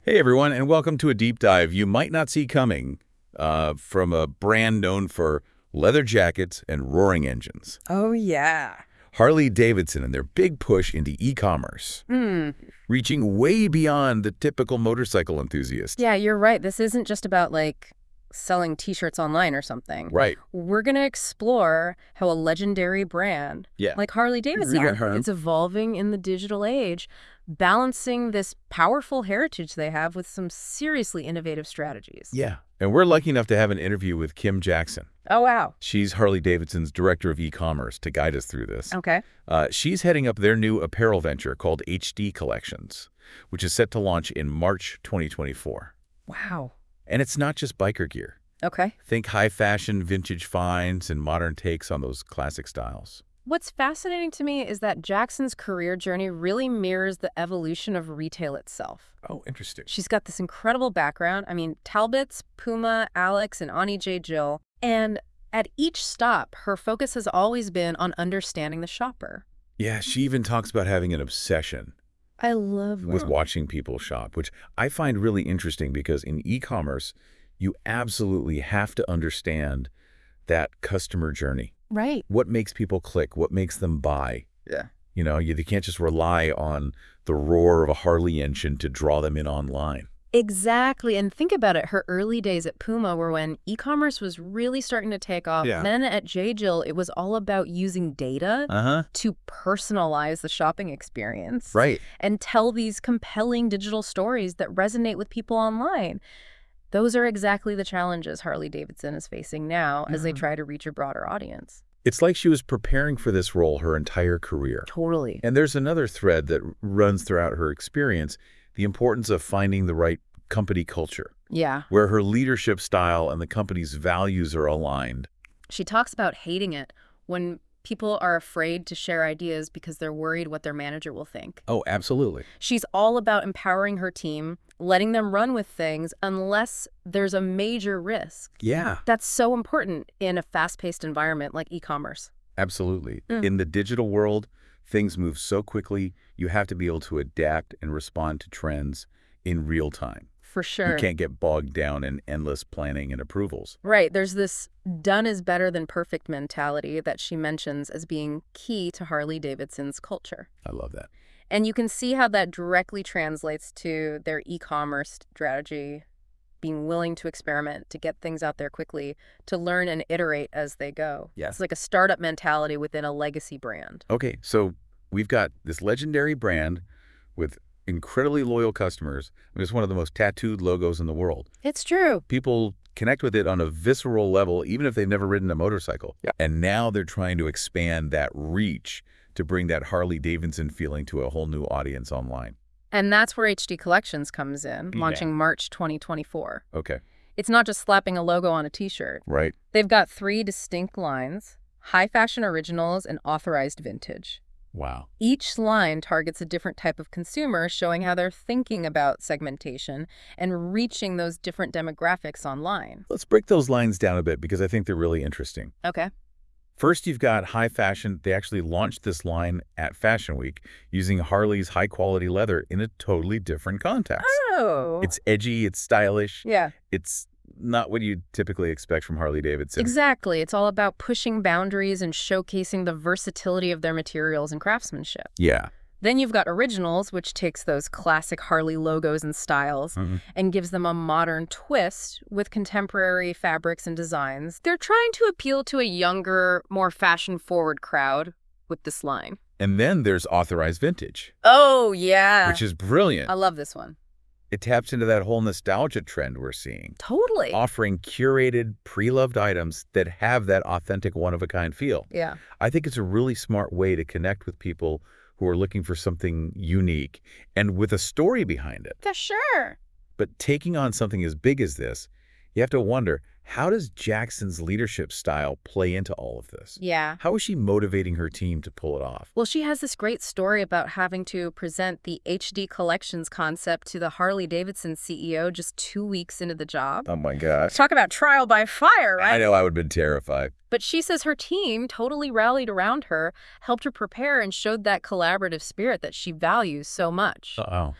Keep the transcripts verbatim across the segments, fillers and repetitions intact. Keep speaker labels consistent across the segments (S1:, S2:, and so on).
S1: Hey everyone, and welcome to a deep dive you might not see coming uh, from a brand known for leather jackets and roaring engines.
S2: Oh, yeah.
S1: Harley-Davidson and their big push into e-commerce,
S2: Hmm.
S1: reaching way beyond the typical motorcycle enthusiast.
S2: Yeah, you're right. This isn't just about, like, selling T-shirts online or something.
S1: Right.
S2: We're going to explore how a legendary brand,
S1: Yeah.
S2: like Harley-Davidson,
S1: Yeah.
S2: it's evolving in the digital age, balancing this powerful heritage they have with some seriously innovative strategies.
S1: Yeah. And we're lucky enough to have an interview with Kim Jackson.
S2: Oh, wow.
S1: She's Harley-Davidson's director of e-commerce to guide us through this.
S2: Okay.
S1: Uh, she's heading up their new apparel venture called H D Collections, which is set to launch in March twenty twenty-four.
S2: Wow.
S1: And it's not just biker gear.
S2: Okay.
S1: Think high fashion, vintage finds, and modern takes on those classic styles.
S2: What's fascinating to me is that Jackson's career journey really mirrors the evolution of retail itself.
S1: Oh, interesting.
S2: She's got this incredible background. I mean, Talbots, Puma, Alex, and Ani J. Jill. And at each stop, her focus has always been on understanding the shopper.
S1: Yeah, she even talks about having an obsession
S2: I love
S1: with
S2: that.
S1: watching people shop, which I find really interesting because in e-commerce, you absolutely have to understand that customer journey.
S2: Right.
S1: What makes people click? What makes them buy?
S2: Yeah.
S1: You know, you, you can't just rely on the roar of a Harley engine to draw them in online.
S2: Exactly. And think about it. Her early days at Puma were when e-commerce was really starting to take off.
S1: Yeah.
S2: Then at J. Jill, it was all about using data
S1: Uh-huh.
S2: to personalize the shopping experience.
S1: Right.
S2: And tell these compelling digital stories that resonate with people online. Those are exactly the challenges Harley-Davidson is facing now as they
S1: Yeah.
S2: try to reach a broader audience.
S1: It's like she was preparing for this role her entire career.
S2: Totally.
S1: And there's another thread that runs throughout her experience, the importance of finding the right company culture,
S2: Yeah.
S1: where her leadership style and the company's values are aligned.
S2: She talks about hating it when people are afraid to share ideas because they're worried what their manager will think.
S1: Oh, absolutely.
S2: She's all about empowering her team, letting them run with things unless there's a major risk.
S1: Yeah,
S2: That's so important in a fast-paced environment like e-commerce.
S1: absolutely.
S2: Mm.
S1: In the digital world, things move so quickly, you have to be able to adapt and respond to trends in real time.
S2: For sure.
S1: You can't get bogged down in endless planning and approvals.
S2: Right. There's this done is better than perfect mentality that she mentions as being key to Harley-Davidson's culture.
S1: I love that.
S2: And you can see how that directly translates to their e-commerce strategy, being willing to experiment, to get things out there quickly, to learn and iterate as they go.
S1: Yeah.
S2: It's like a startup mentality within a legacy brand.
S1: Okay, so we've got this legendary brand with incredibly loyal customers. I mean, it's one of the most tattooed logos in the world.
S2: It's true.
S1: People connect with it on a visceral level, even if they've never ridden a motorcycle.
S3: Yeah.
S1: And now they're trying to expand that reach to bring that Harley-Davidson feeling to a whole new audience online.
S2: And that's where H D Collections comes in,
S1: Yeah.
S2: launching March twenty twenty-four.
S1: Okay,
S2: It's not just slapping a logo on a t-shirt.
S1: right.
S2: They've got three distinct lines: high fashion originals and authorized vintage.
S1: Wow.
S2: Each line targets a different type of consumer, showing how they're thinking about segmentation and reaching those different demographics online.
S1: Let's break those lines down a bit because I think they're really interesting.
S2: Okay.
S1: First, you've got high fashion. They actually launched this line at Fashion Week using Harley's high-quality leather in a totally different context.
S2: Oh.
S1: It's edgy, it's stylish,
S2: Yeah,
S1: it's not what you'd typically expect from Harley-Davidson.
S2: exactly. It's all about pushing boundaries and showcasing the versatility of their materials and craftsmanship.
S1: Yeah.
S2: Then you've got originals, which takes those classic Harley logos and styles
S1: Mhm.
S2: and gives them a modern twist with contemporary fabrics and designs. They're trying to appeal to a younger, more fashion-forward crowd with this line.
S1: And then there's authorized vintage,
S2: Oh, yeah.
S1: which is brilliant.
S2: I love this one.
S1: It taps into that whole nostalgia trend we're seeing,
S2: Totally.
S1: offering curated, pre-loved items that have that authentic one-of-a-kind feel.
S2: Yeah.
S1: I think it's a really smart way to connect with people who are looking for something unique and with a story behind it.
S2: For sure.
S1: But taking on something as big as this, you have to wonder, how does Jackson's leadership style play into all of this?
S2: Yeah.
S1: How is she motivating her team to pull it off?
S2: Well, she has this great story about having to present the H D Collections concept to the Harley-Davidson C E O just two weeks into the job.
S1: Oh my gosh.
S2: Talk about trial by fire, right?
S1: I know I would have been terrified.
S2: But she says her team totally rallied around her, helped her prepare, and showed that collaborative spirit that she values so much.
S1: Uh-oh.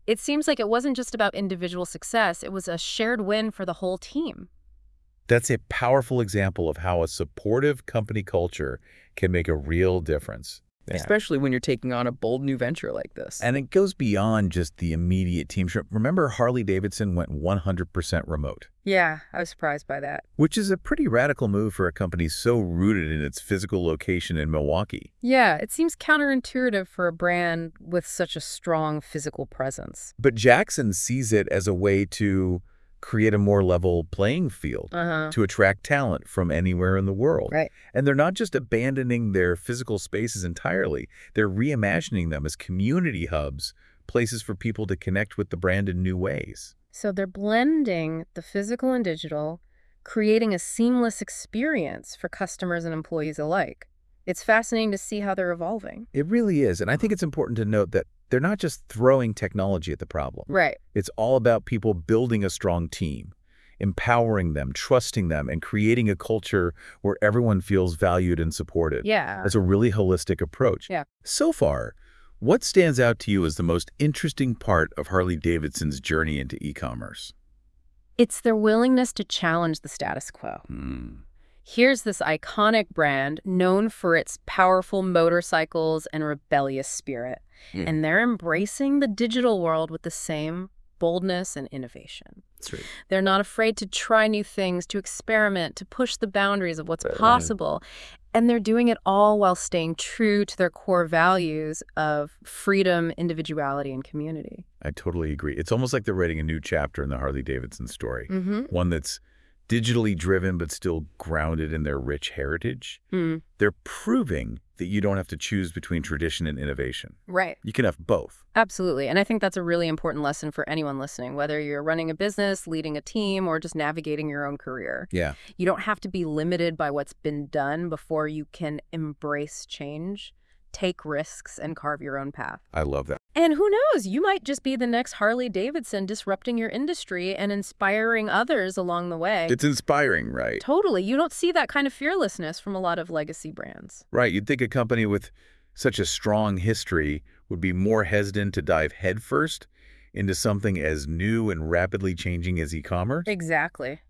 S2: It seems like it wasn't just about individual success, it was a shared win for the whole team.
S1: That's a powerful example of how a supportive company culture can make a real difference.
S3: Yeah. Especially when you're taking on a bold new venture like this.
S1: And it goes beyond just the immediate team. Remember, Harley-Davidson went one hundred percent remote.
S2: Yeah, I was surprised by that.
S1: Which is a pretty radical move for a company so rooted in its physical location in Milwaukee.
S2: Yeah, it seems counterintuitive for a brand with such a strong physical presence.
S1: But Jackson sees it as a way to create a more level playing field,
S2: uh-huh.
S1: to attract talent from anywhere in the world.
S2: Right.
S1: And they're not just abandoning their physical spaces entirely. They're reimagining them as community hubs, places for people to connect with the brand in new ways.
S2: So they're blending the physical and digital, creating a seamless experience for customers and employees alike. It's fascinating to see how they're evolving.
S1: It really is. And I think it's important to note that they're not just throwing technology at the problem.
S2: Right.
S1: It's all about people building a strong team, empowering them, trusting them, and creating a culture where everyone feels valued and supported.
S2: Yeah.
S1: That's a really holistic approach.
S2: Yeah.
S1: So far, what stands out to you as the most interesting part of Harley-Davidson's journey into e-commerce?
S2: It's their willingness to challenge the status quo.
S1: Hmm.
S2: Here's this iconic brand known for its powerful motorcycles and rebellious spirit.
S3: Mm.
S2: And they're embracing the digital world with the same boldness and innovation.
S3: That's right.
S2: They're not afraid to try new things, to experiment, to push the boundaries of what's possible. And they're doing it all while staying true to their core values of freedom, individuality, and community.
S1: I totally agree. It's almost like they're writing a new chapter in the Harley-Davidson story,
S2: Mm-hmm.
S1: one that's digitally driven but still grounded in their rich heritage.
S2: Mm.
S1: They're proving that you don't have to choose between tradition and innovation.
S2: Right.
S1: You can have both.
S2: Absolutely. And I think that's a really important lesson for anyone listening, whether you're running a business, leading a team, or just navigating your own career.
S1: Yeah.
S2: You don't have to be limited by what's been done before you can embrace change, take risks, and carve your own path.
S1: I love that.
S2: And who knows, you might just be the next Harley-Davidson disrupting your industry and inspiring others along the way.
S1: It's inspiring, right?
S2: Totally. You don't see that kind of fearlessness from a lot of legacy brands.
S1: Right. You'd think a company with such a strong history would be more hesitant to dive headfirst into something as new and rapidly changing as e-commerce.
S2: Exactly.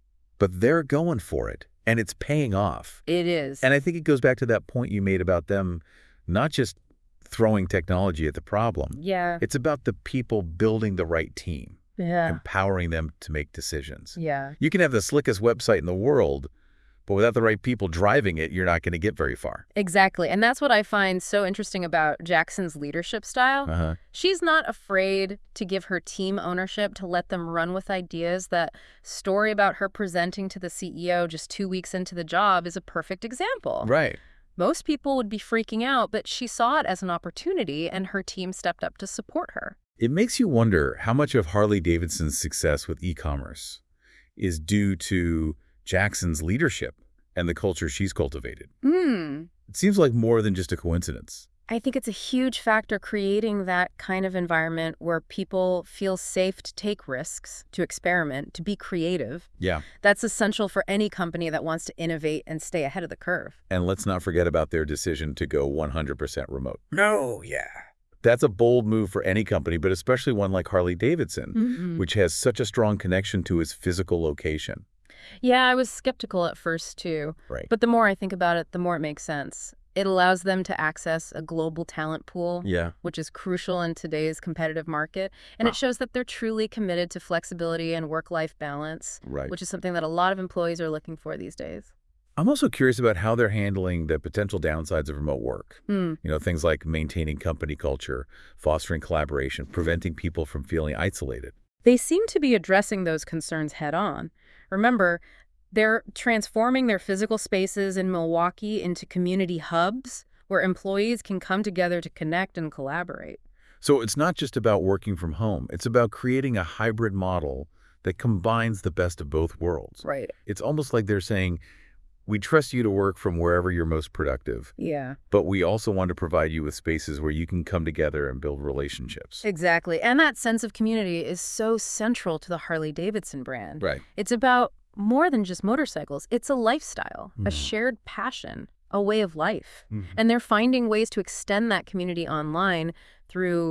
S1: But they're going for it, and it's paying off.
S2: It is.
S1: And I think it goes back to that point you made about them not just throwing technology at the problem.
S2: Yeah.
S1: It's about the people building the right team,
S2: Yeah.
S1: empowering them to make decisions.
S2: Yeah.
S1: You can have the slickest website in the world, but without the right people driving it, you're not going to get very far.
S2: Exactly. And that's what I find so interesting about Jackson's leadership style.
S1: Uh-huh.
S2: She's not afraid to give her team ownership, to let them run with ideas. That story about her presenting to the C E O just two weeks into the job is a perfect example.
S1: Right.
S2: Most people would be freaking out, but she saw it as an opportunity, and her team stepped up to support her.
S1: It makes you wonder how much of Harley-Davidson's success with e-commerce is due to Jackson's leadership and the culture she's cultivated.
S2: Hmm.
S1: It seems like more than just a coincidence.
S2: I think it's a huge factor creating that kind of environment where people feel safe to take risks, to experiment, to be creative.
S1: Yeah.
S2: That's essential for any company that wants to innovate and stay ahead of the curve.
S1: And let's not forget about their decision to go one hundred percent remote.
S3: No, yeah.
S1: That's a bold move for any company, but especially one like Harley-Davidson,
S2: Mm-hmm.
S1: which has such a strong connection to its physical location.
S2: Yeah, I was skeptical at first, too.
S1: Right.
S2: But the more I think about it, the more it makes sense. It allows them to access a global talent pool,
S1: Yeah.
S2: which is crucial in today's competitive market. And
S1: Wow.
S2: it shows that they're truly committed to flexibility and work-life balance,
S1: Right.
S2: which is something that a lot of employees are looking for these days.
S1: I'm also curious about how they're handling the potential downsides of remote work.
S2: Hmm.
S1: You know, things like maintaining company culture, fostering collaboration, preventing people from feeling isolated.
S2: They seem to be addressing those concerns head-on. Remember, they're transforming their physical spaces in Milwaukee into community hubs where employees can come together to connect and collaborate.
S1: So it's not just about working from home. It's about creating a hybrid model that combines the best of both worlds.
S2: Right.
S1: It's almost like they're saying, we trust you to work from wherever you're most productive,
S2: Yeah.
S1: but we also want to provide you with spaces where you can come together and build relationships.
S2: Exactly. And that sense of community is so central to the Harley-Davidson brand.
S1: Right.
S2: It's about more than just motorcycles. It's a lifestyle, a
S1: Mhm.
S2: shared passion, a way of life.
S1: Mhm.
S2: And they're finding ways to extend that community online through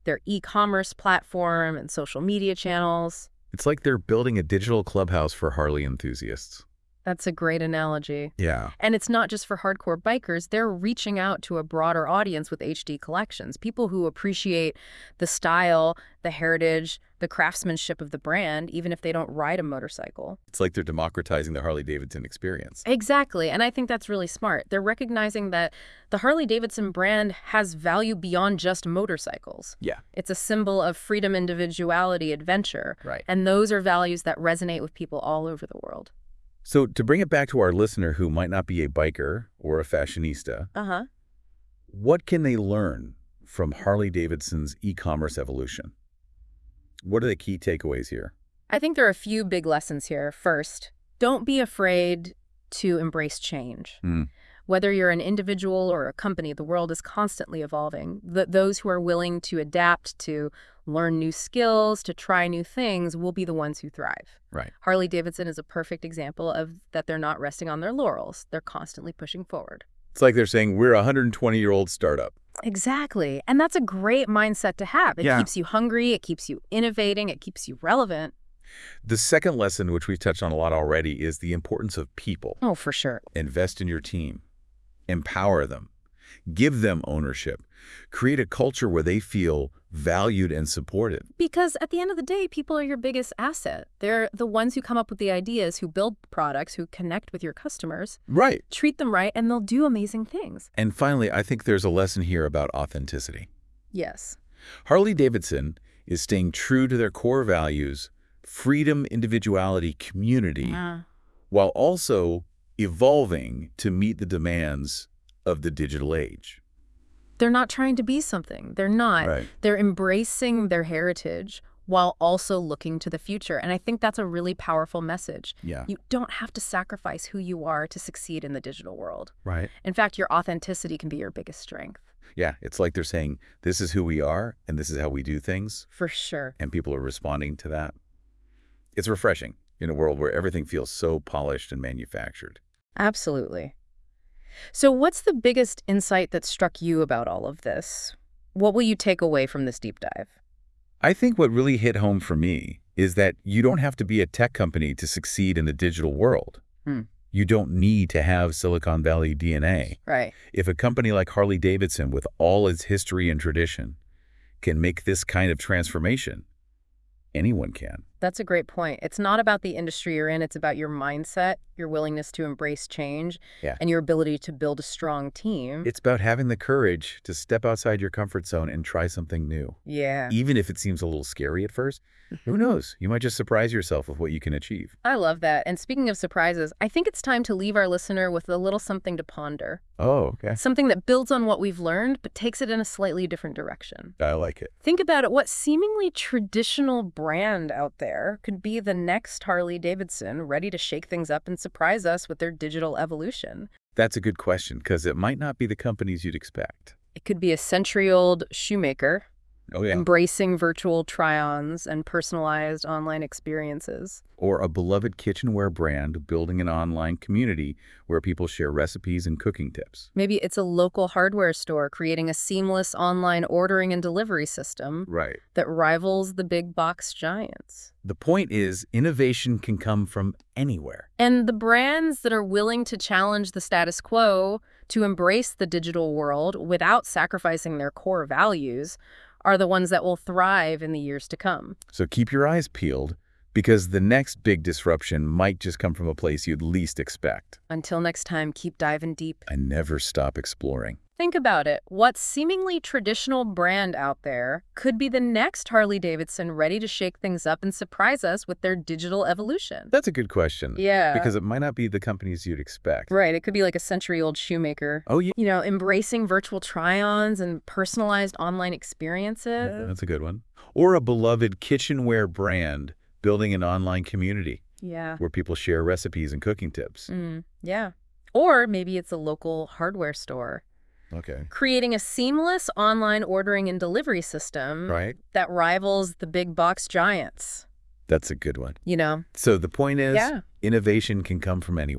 S2: their e-commerce platform and social media channels.
S1: It's like they're building a digital clubhouse for Harley enthusiasts.
S2: That's a great analogy.
S1: Yeah.
S2: And it's not just for hardcore bikers. They're reaching out to a broader audience with H D collections, people who appreciate the style, the heritage, the craftsmanship of the brand, even if they don't ride a motorcycle.
S1: It's like they're democratizing the Harley-Davidson experience.
S2: Exactly. And I think that's really smart. They're recognizing that the Harley-Davidson brand has value beyond just motorcycles.
S1: Yeah.
S2: It's a symbol of freedom, individuality, adventure.
S1: Right.
S2: And those are values that resonate with people all over the world.
S1: So to bring it back to our listener who might not be a biker or a fashionista,
S2: Uh-huh.
S1: what can they learn from Harley-Davidson's e-commerce evolution? What are the key takeaways here?
S2: I think there are a few big lessons here. First, don't be afraid to embrace change.
S1: Mm.
S2: Whether you're an individual or a company, the world is constantly evolving. Th those who are willing to adapt, to learn new skills, to try new things will be the ones who thrive.
S1: Right.
S2: Harley-Davidson is a perfect example of that they're not resting on their laurels. They're constantly pushing forward.
S1: It's like they're saying, we're a one hundred twenty-year-old startup.
S2: Exactly. And that's a great mindset to have. It
S1: Yeah.
S2: keeps you hungry. It keeps you innovating. It keeps you relevant.
S1: The second lesson, which we've touched on a lot already, is the importance of people.
S2: Oh, for sure.
S1: Invest in your team. Empower them. Give them ownership. Create a culture where they feel valued and supported.
S2: Because at the end of the day, people are your biggest asset. They're the ones who come up with the ideas, who build products, who connect with your customers.
S1: Right.
S2: Treat them right, and they'll do amazing things.
S1: And finally, I think there's a lesson here about authenticity.
S2: Yes.
S1: Harley-Davidson is staying true to their core values, freedom, individuality, community,
S2: Uh,
S1: while also evolving to meet the demands of the digital age.
S2: they're not trying to be something. They're not.
S1: Right.
S2: They're embracing their heritage while also looking to the future. And I think that's a really powerful message.
S1: Yeah.
S2: You don't have to sacrifice who you are to succeed in the digital world.
S1: Right.
S2: In fact, your authenticity can be your biggest strength.
S1: Yeah. It's like they're saying, this is who we are, and this is how we do things,
S2: For sure.
S1: and people are responding to that. It's refreshing in a world where everything feels so polished and manufactured.
S2: Absolutely. So what's the biggest insight that struck you about all of this? What will you take away from this deep dive?
S1: I think what really hit home for me is that you don't have to be a tech company to succeed in the digital world.
S2: Hmm.
S1: You don't need to have Silicon Valley D N A.
S2: Right.
S1: If a company like Harley-Davidson, with all its history and tradition, can make this kind of transformation, anyone can.
S2: That's a great point. It's not about the industry you're in. It's about your mindset, your willingness to embrace change,
S1: Yeah.
S2: and your ability to build a strong team.
S1: It's about having the courage to step outside your comfort zone and try something new.
S2: Yeah.
S1: Even if it seems a little scary at first, who knows? You might just surprise yourself with what you can achieve.
S2: I love that. And speaking of surprises, I think it's time to leave our listener with a little something to ponder.
S1: Oh, okay.
S2: Something that builds on what we've learned, but takes it in a slightly different direction.
S1: I like it.
S2: Think about it. What seemingly traditional brand out there could be the next Harley-Davidson, ready to shake things up and surprise us with their digital evolution?
S1: That's a good question, because it might not be the companies you'd expect.
S2: It could be a century-old shoemaker,
S1: Oh, yeah.
S2: embracing virtual try-ons and personalized online experiences.
S1: Or a beloved kitchenware brand building an online community where people share recipes and cooking tips.
S2: Maybe it's a local hardware store creating a seamless online ordering and delivery system
S1: Right.
S2: that rivals the big box giants.
S1: The point is, innovation can come from anywhere.
S2: And the brands that are willing to challenge the status quo, to embrace the digital world without sacrificing their core values, are the ones that will thrive in the years to come.
S1: So keep your eyes peeled, because the next big disruption might just come from a place you'd least expect.
S2: Until next time, keep diving deep.
S1: And never stop exploring.
S2: Think about it. What seemingly traditional brand out there could be the next Harley-Davidson, ready to shake things up and surprise us with their digital evolution?
S1: That's a good question.
S2: Yeah.
S1: Because it might not be the companies you'd expect.
S2: Right. It could be like a century-old shoemaker.
S1: Oh, yeah.
S2: You know, embracing virtual try-ons and personalized online experiences.
S1: That's a good one. Or a beloved kitchenware brand building an online community
S2: Yeah.
S1: where people share recipes and cooking tips.
S2: Mm, yeah. Or maybe it's a local hardware store,
S1: Okay.
S2: creating a seamless online ordering and delivery system
S1: Right.
S2: that rivals the big box giants.
S1: That's a good one.
S2: You know?
S1: So the point is,
S2: Yeah.
S1: innovation can come from anywhere.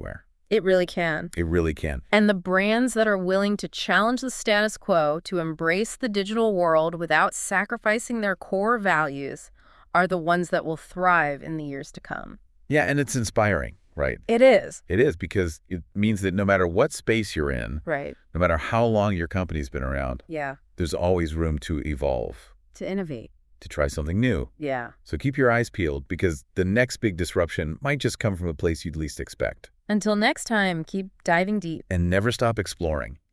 S2: It really can.
S1: It really can.
S2: And the brands that are willing to challenge the status quo, to embrace the digital world without sacrificing their core values, are the ones that will thrive in the years to come.
S1: Yeah, and it's inspiring, right?
S2: It is.
S1: It is, because it means that no matter what space you're in,
S2: Right.
S1: no matter how long your company's been around,
S2: Yeah.
S1: there's always room to evolve,
S2: To innovate.
S1: to try something new.
S2: Yeah.
S1: So keep your eyes peeled, because the next big disruption might just come from a place you'd least expect.
S2: Until next time, keep diving deep.
S1: And never stop exploring.